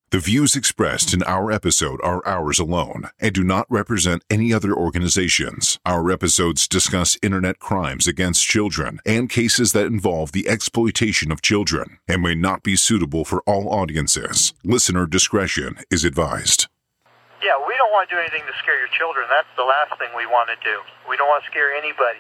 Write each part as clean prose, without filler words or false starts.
The views expressed in our episode are ours alone and do not represent any other organizations. Our episodes discuss internet crimes against children and cases that involve the exploitation of children and may not be suitable for all audiences. Listener discretion is advised. Yeah, we don't want to do anything to scare your children. That's the last thing we want to do. We don't want to scare anybody.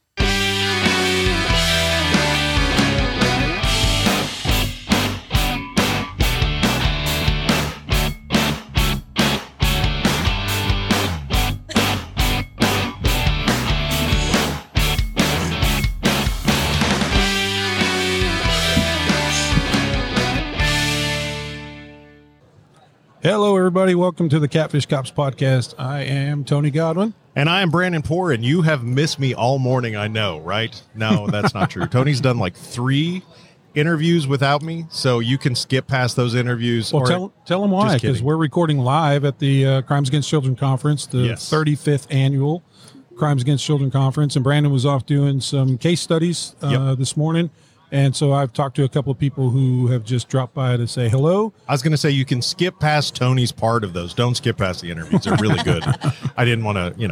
Hello, everybody. Welcome to the Catfish Cops podcast. I am Tony Godwin. And I am Brandon Poor, and you have missed me all morning, I know, right? No, that's not true. Tony's done like 3 interviews without me, so you can skip past those interviews. Well, tell them why, because we're recording live at the Crimes Against Children Conference, the 35th annual Crimes Against Children Conference, and Brandon was off doing some case studies this morning. And so I've talked to a couple of people who have just dropped by to say hello. I was going to say you can skip past Tony's part of those. Don't skip past the interviews. They're really good. I didn't want to,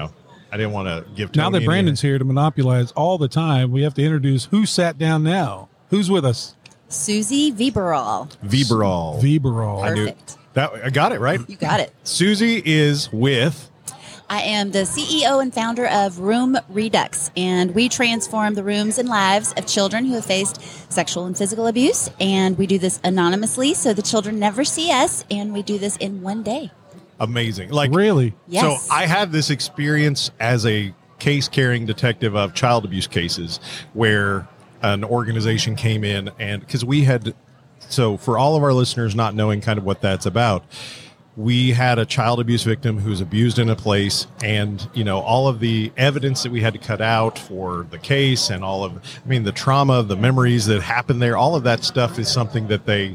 give Tony. Now that Brandon's here to monopolize all the time, we have to introduce who sat down now. Who's with us? Susie Viberall. Viberall. Perfect. I got it, right? You got it. Susie is with... I am the CEO and founder of Room Redux, and we transform the rooms and lives of children who have faced sexual and physical abuse, and we do this anonymously so the children never see us, and we do this in one day. Amazing. Really? Yes. So I had this experience as a case-carrying detective of child abuse cases where an organization came in, and because we had, so for all of our listeners not knowing kind of what that's about, we had a child abuse victim who was abused in a place, and, all of the evidence that we had to cut out for the case and the trauma, the memories that happened there, all of that stuff is something that they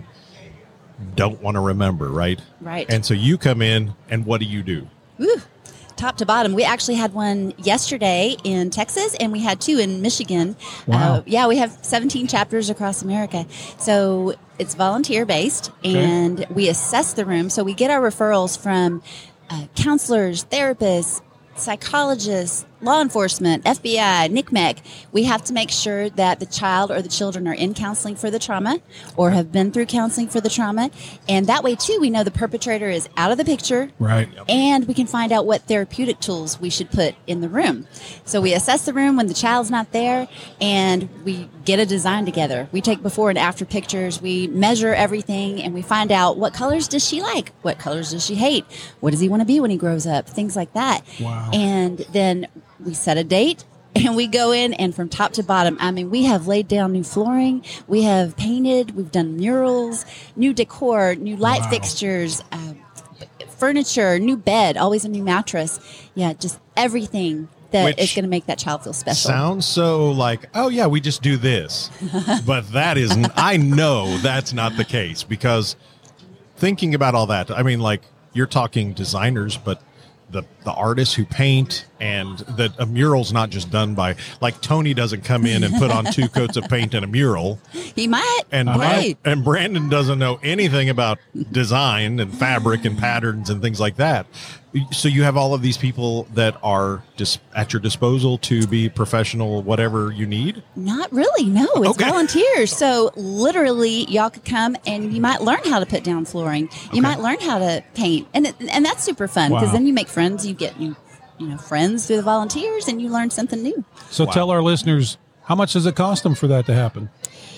don't want to remember, right? Right. And so you come in, and what do you do? Woo. Top to bottom. We actually had one yesterday in Texas, and we had 2 in Michigan. Wow. We have 17 chapters across America. So it's volunteer-based, and we assess the room. So we get our referrals from counselors, therapists, psychologists, law enforcement, FBI, NCMEC. We have to make sure that the child or the children are in counseling for the trauma or have been through counseling for the trauma. And that way, too, we know the perpetrator is out of the picture. Right. And we can find out what therapeutic tools we should put in the room. So we assess the room when the child's not there, and we get a design together. We take before and after pictures. We measure everything, and we find out what colors does she like? What colors does she hate? What does he want to be when he grows up? Things like that. Wow. And then we set a date, and we go in, and from top to bottom, we have laid down new flooring, we have painted, we've done murals, new decor, new light fixtures, furniture, new bed, always a new mattress. Yeah, just everything that is going to make that child feel special. Sounds so like, oh yeah, we just do this. But that isn't, I know that's not the case, because thinking about all that, you're talking designers, but the artists who paint, and that a mural's not just done by, like, Tony doesn't come in and put on 2 coats of paint and a mural. He might. And Brandon doesn't know anything about design and fabric and patterns and things like that. So you have all of these people that are just at your disposal to be professional, whatever you need? Not really, no. It's volunteers. So literally, y'all could come and you might learn how to put down flooring. You might learn how to paint. And that's super fun, because then you make friends. You get friends through the volunteers, and you learn something new. So tell our listeners, how much does it cost them for that to happen?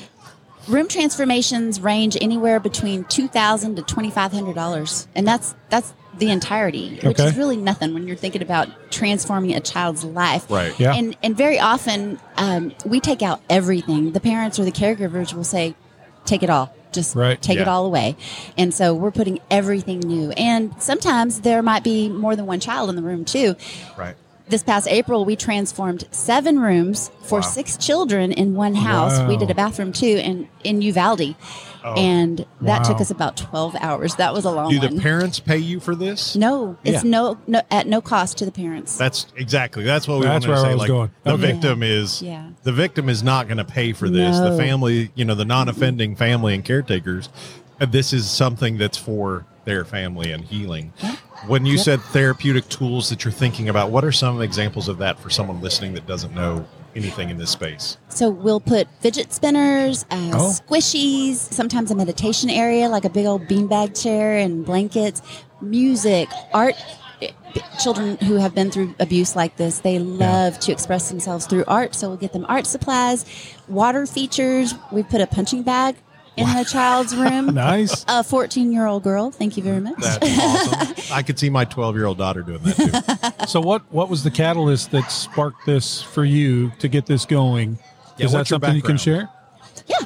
Room transformations range anywhere between $2,000 to $2,500, and that's the entirety, which is really nothing when you're thinking about transforming a child's life. Right. Yeah. And very often we take out everything. The parents or the caregivers will say, take it all. Just take it all away. And so we're putting everything new. And sometimes there might be more than one child in the room, too. Right. This past April, we transformed 7 rooms for 6 children in one house. Wow. We did a bathroom, too, in Uvalde. And that took us about 12 hours. That was a long one. Do the parents pay you for this? No, it's no at no cost to the parents. That's what we That's wanted to say. where I was going. The Okay. victim is not going to pay for this. No. The family, the non-offending family and caretakers. This is something that's for their family and healing. When you said therapeutic tools that you're thinking about, what are some examples of that for someone listening that doesn't know anything in this space? So we'll put fidget spinners, squishies, sometimes a meditation area like a big old beanbag chair and blankets, music, art. Children who have been through abuse like this, they love to express themselves through art. So we'll get them art supplies, water features. We put a punching bag in the child's room. Nice. A 14-year-old girl. Thank you very much. That's awesome. I could see my 12-year-old daughter doing that too. So what was the catalyst that sparked this for you to get this going? Is that something you can share? Yeah.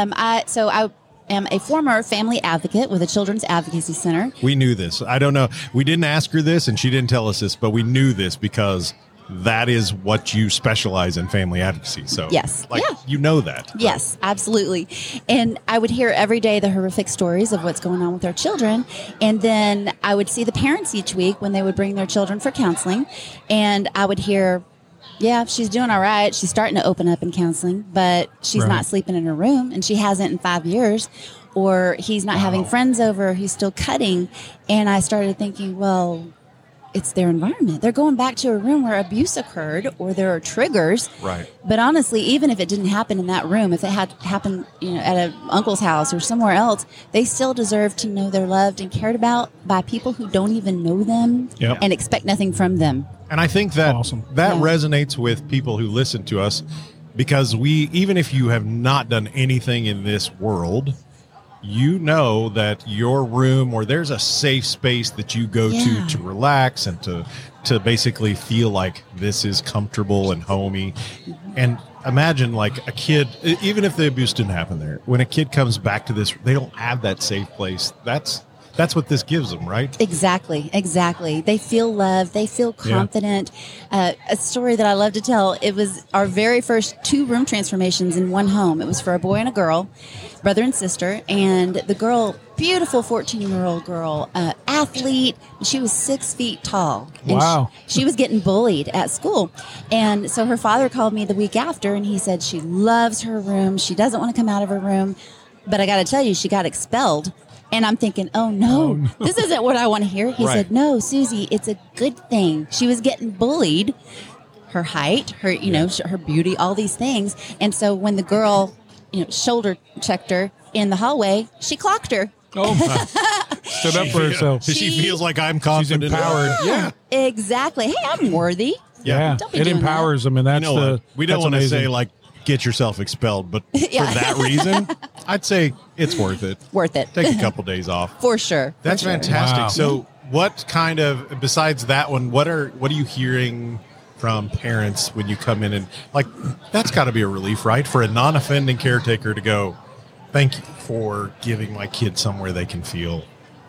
I am a former family advocate with a Children's Advocacy Center. We knew this. I don't know. We didn't ask her this, and she didn't tell us this, but we knew this because that is what you specialize in, family advocacy. So, yes. You know that. Yes, absolutely. And I would hear every day the horrific stories of what's going on with our children. And then I would see the parents each week when they would bring their children for counseling. And I would hear, yeah, she's doing all right. She's starting to open up in counseling, but she's not sleeping in her room, and she hasn't in 5 years. Or he's not having friends over. He's still cutting. And I started thinking, well, it's their environment. They're going back to a room where abuse occurred, or there are triggers. Right. But honestly, even if it didn't happen in that room, if it had happened, at an uncle's house or somewhere else, they still deserve to know they're loved and cared about by people who don't even know them and expect nothing from them. And I think that that resonates with people who listen to us, because even if you have not done anything in this world, you know that your room, or there's a safe space that you go to relax and to basically feel like this is comfortable and homey. And imagine like a kid, even if the abuse didn't happen there, when a kid comes back to this, they don't have that safe place. That's what this gives them, right? Exactly. They feel loved. They feel confident. A story that I love to tell, it was our very first 2 room transformations in one home. It was for a boy and a girl, brother and sister. And the girl, beautiful 14-year-old girl, athlete. She was 6 feet tall. And wow. She was getting bullied at school. And so her father called me the week after, and he said she loves her room. She doesn't want to come out of her room. But I got to tell you, she got expelled. And I'm thinking, oh no, this isn't what I want to hear. He said, no, Susie, it's a good thing. She was getting bullied, her height, her, her beauty, all these things. And so when the girl, shoulder checked her in the hallway, she clocked her. Oh, stood up for herself. She feels like I'm confident. She's empowered. Yeah, exactly. Hey, I'm worthy. Yeah, it empowers them, and that's we don't want to say like get yourself expelled, but for that reason, I'd say it's worth it. Take a couple days off for sure. That's fantastic. Wow. So, what kind of, besides that one, what are you hearing from parents when you come in, and like that's got to be a relief, right, for a non-offending caretaker to go, thank you for giving my kid somewhere they can feel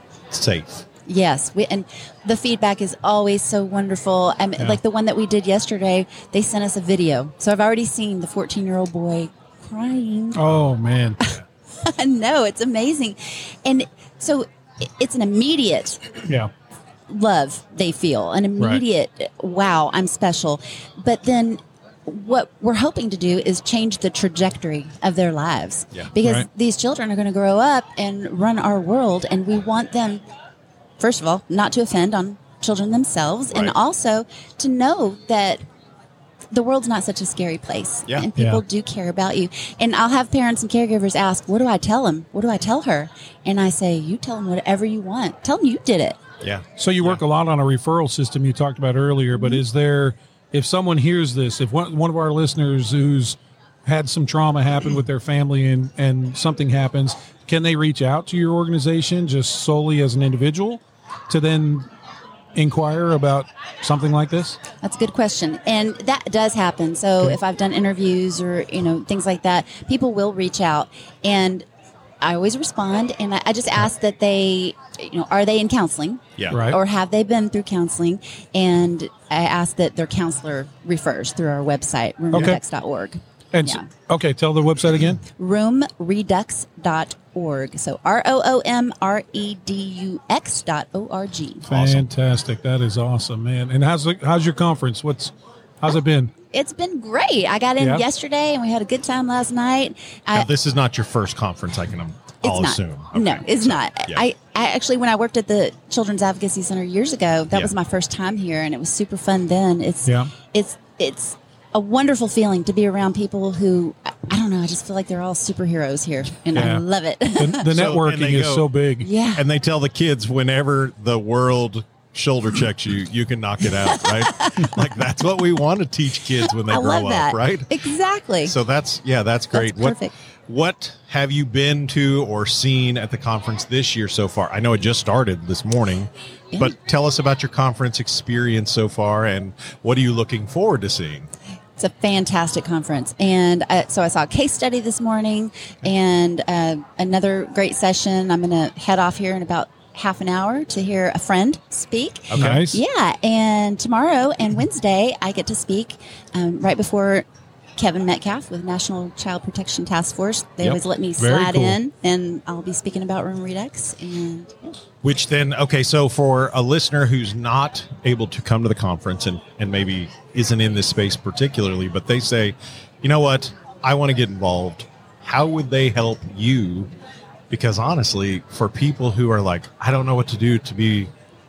safe. Yes, and the feedback is always so wonderful. Like the one that we did yesterday, they sent us a video. So I've already seen the 14-year-old boy crying. Oh, man. No, it's amazing. And so it's an immediate love they feel, an immediate, wow, I'm special. But then what we're hoping to do is change the trajectory of their lives. Yeah. Because these children are going to grow up and run our world, and we want them, first of all, not to offend on children themselves, and also to know that the world's not such a scary place, and people do care about you. And I'll have parents and caregivers ask, what do I tell them? What do I tell her? And I say, you tell them whatever you want. Tell them you did it. Yeah. So you work a lot on a referral system you talked about earlier, but is there, if someone hears this, if one of our listeners who's had some trauma happen with their family and something happens, can they reach out to your organization just solely as an individual to then inquire about something like this? That's a good question. And that does happen. So if I've done interviews or, things like that, people will reach out, and I always respond. And I just ask that they, are they in counseling? Yeah. Right. Or have they been through counseling? And I ask that their counselor refers through our website, roomredux.org. And tell the website again. roomredux.org. So ROOMREDUX.org. Fantastic. That is awesome, man. And how's your conference? How's it been? It's been great. I got in yesterday, and we had a good time last night. Now, this is not your first conference, I can It's assume. Okay. No, it's not. Yeah. I actually, when I worked at the Children's Advocacy Center years ago, that was my first time here, and it was super fun then. It's a wonderful feeling to be around people who, I don't know, I just feel like they're all superheroes here, and I love it. The networking is so big. Yeah. And they tell the kids whenever the world shoulder checks you, you can knock it out, right? Like that's what we want to teach kids when they grow up, right? Exactly. So that's great. That's perfect. What have you been to or seen at the conference this year so far? I know it just started this morning, but tell us about your conference experience so far, and what are you looking forward to seeing? It's a fantastic conference. And so I saw a case study this morning and another great session. I'm going to head off here in about half an hour to hear a friend speak. Okay. Nice. Yeah. And tomorrow and Wednesday, I get to speak right before Kevin Metcalf with National Child Protection Task Force. They always let me slide in, and I'll be speaking about Room Redux. And Which then, so for a listener who's not able to come to the conference and maybe isn't in this space particularly, but they say, you know what, I want to get involved. How would they help you? Because honestly, for people who are like, I don't know what to do to be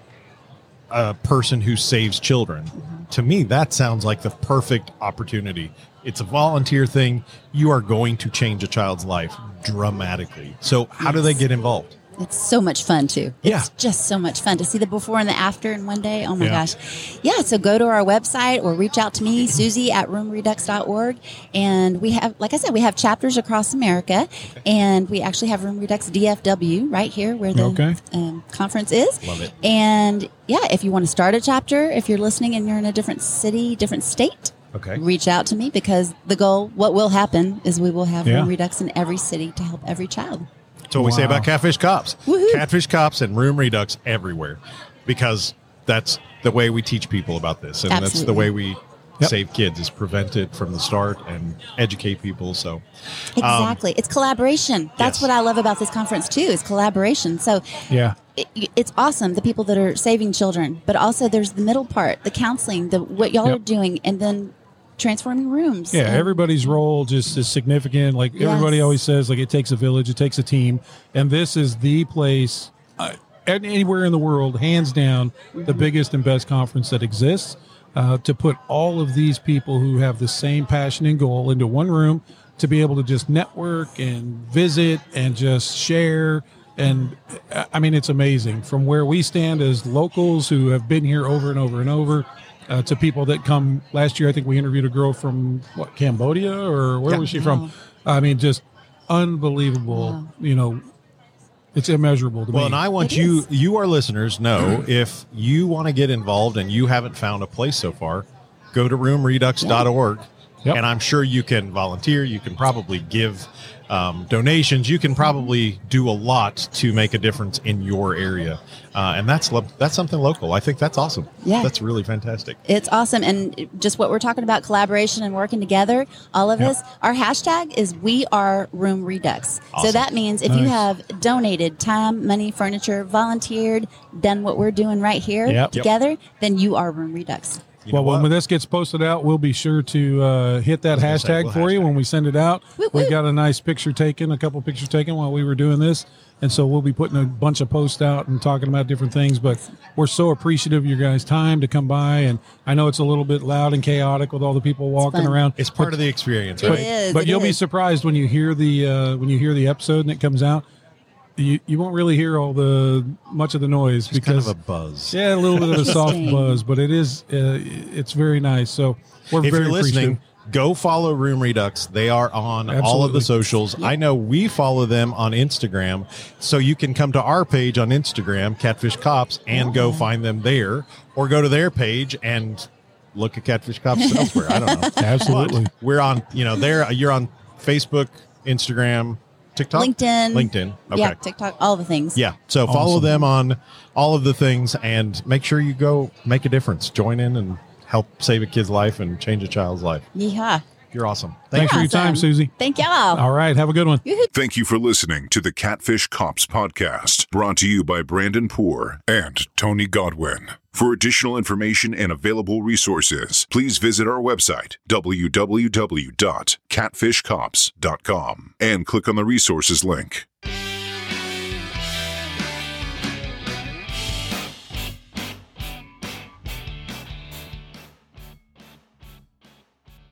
a person who saves children, to me, that sounds like the perfect opportunity. It's a volunteer thing. You are going to change a child's life dramatically. So how do they get involved? it's so much fun too. Yeah. It's just so much fun to see the before and the after in one day. Oh my gosh. Yeah. So go to our website or reach out to me, Susie at roomredux.org. And we have, like I said, we have chapters across America, and we actually have Room Redux DFW right here where the conference is. Love it. And yeah, if you want to start a chapter, if you're listening and you're in a different city, different state, reach out to me, because the goal, what will happen is we will have Room Redux in every city to help every child. That's what we say about Catfish Cops. Woohoo. Catfish Cops and Room Redux everywhere, because that's the way we teach people about this. And that's the way we save kids, is prevent it from the start and educate people. So exactly. It's collaboration. That's what I love about this conference too, is collaboration. So it's awesome, the people that are saving children, but also there's the middle part, the counseling, what y'all are doing, and then transforming rooms. Yeah, everybody's role just is significant. Like everybody always says, like, it takes a village, it takes a team. And this is the place, anywhere in the world, hands down, the biggest and best conference that exists, to put all of these people who have the same passion and goal into one room, to be able to just network and visit and just share. And I mean, it's amazing from where we stand as locals who have been here over and over and over, to people that come. Last year, I think we interviewed a girl from Cambodia, or where was she from? I mean, just unbelievable. You know, it's immeasurable to me. Well, and I want you, our listeners, know if you want to get involved and you haven't found a place so far, go to roomredux.org. And I'm sure you can volunteer. You can probably give donations. You can probably do a lot to make a difference in your area. And that's something local. I think that's awesome. Yeah. That's really fantastic. It's awesome. And just what we're talking about, collaboration and working together, all of us, our hashtag is We Are Room Redux. Awesome. So that means if you have donated time, money, furniture, volunteered, done what we're doing right here together, then you are Room Redux. When this gets posted out, we'll be sure to hit that hashtag for you when we send it out. We've got a nice picture taken, a couple pictures taken while we were doing this. And so we'll be putting a bunch of posts out and talking about different things. But we're so appreciative of your guys' time to come by. And I know it's a little bit loud and chaotic with all the people walking around. It's part of the experience, right? It is. But you'll be surprised when you hear the episode and it comes out. You won't really hear much of the noise, just because kind of a buzz. Yeah, a little bit of a soft buzz, but it is it's very nice. So if you're listening, go follow Room Redux. They are on all of the socials. I know we follow them on Instagram, so you can come to our page on Instagram, Catfish Cops, and go find them there, or go to their page and look at Catfish Cops elsewhere. I don't know. Absolutely. But we're on, there. You're on Facebook, Instagram, TikTok? LinkedIn. Okay. Yeah, TikTok, all the things. Yeah. So follow them on all of the things, and make sure you go make a difference. Join in and help save a kid's life and change a child's life. Yeah. You're awesome. Thanks for your time, Susie. Thank y'all. All right. Have a good one. Thank you for listening to the Catfish Cops podcast, brought to you by Brandon Poore and Tony Godwin. For additional information and available resources, please visit our website, www.catfishcops.com, and click on the resources link.